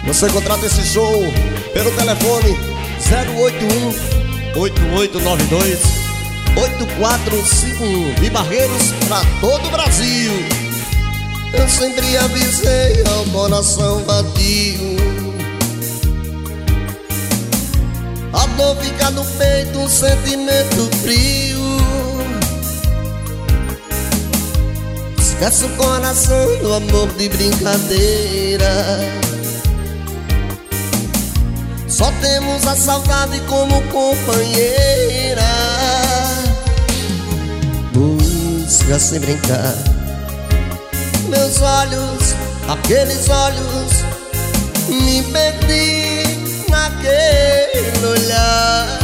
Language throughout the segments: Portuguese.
Você contrata esse show pelo telefone 081-8892-8451 e Barreiros pra todo o Brasil. Eu sempre avisei ao coração vadio, a dor fica no peito, um sentimento frio. Esquece o coração do amor de brincadeira, só temos a saudade como companheira. Busca sem brincar meus olhos, aqueles olhos, me perdi naquele olhar.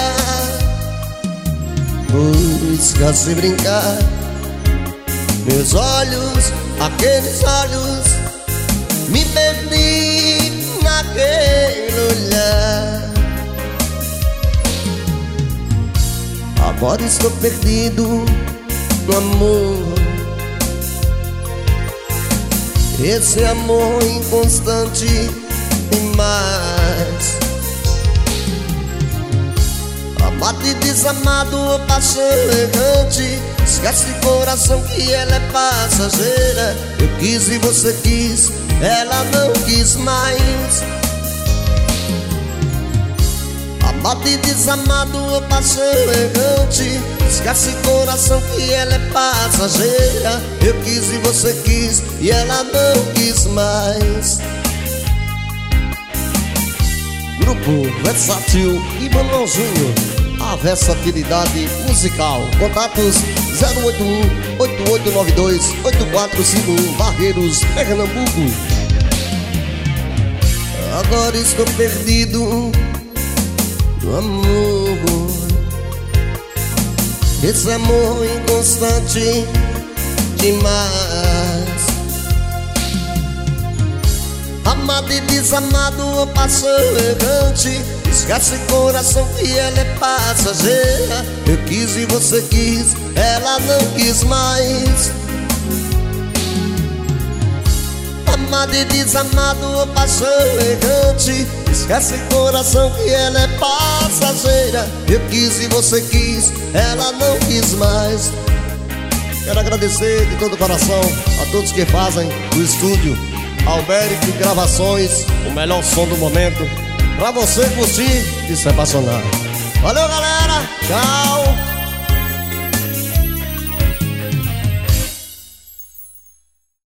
Busca sem brincar meus olhos, aqueles olhos, me perdi naquele olhar. Agora estou perdido no amor, esse amor inconstante demais. Amado e desamado, paixão errante, esquece coração que ela é passageira. Eu quis e você quis, ela não quis mais. Amado e desamado, paixão errante, esquece coração que ela é passageira. Eu quis e você quis, e ela não quis mais. Grupo Versátil e Manuel Júnior, a versatilidade musical. Contatos 081-8892-8451 Barreiros, Pernambuco. Agora estou perdido no amor, esse amor inconstante demais. Amado e desamado, paixão errante, esquece coração que ela é passageira. Eu quis e você quis, ela não quis mais. Amado e desamado, paixão errante, esquece coração que ela é passageira. Eu quis e você quis, ela não quis mais. Quero agradecer de todo o coração a todos que fazem do estúdio Alberic Gravações o melhor som do momento, pra você curtir e se apaixonar. Valeu, galera, tchau.